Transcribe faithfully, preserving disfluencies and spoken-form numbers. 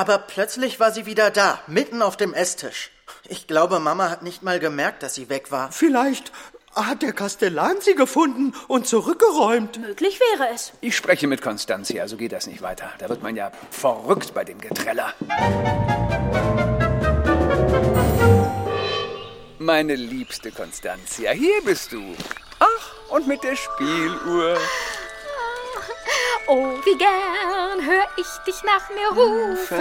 Aber plötzlich war sie wieder da, mitten auf dem Esstisch. Ich glaube, Mama hat nicht mal gemerkt, dass sie weg war. Vielleicht hat der Kastellan sie gefunden und zurückgeräumt. Möglich wäre es. Ich spreche mit Constantia, so geht das nicht weiter. Da wird man ja verrückt bei dem Geträller. Meine liebste Constantia, hier bist du. Ach, und mit der Spieluhr. Oh, wie gern hör ich dich nach mir rufen.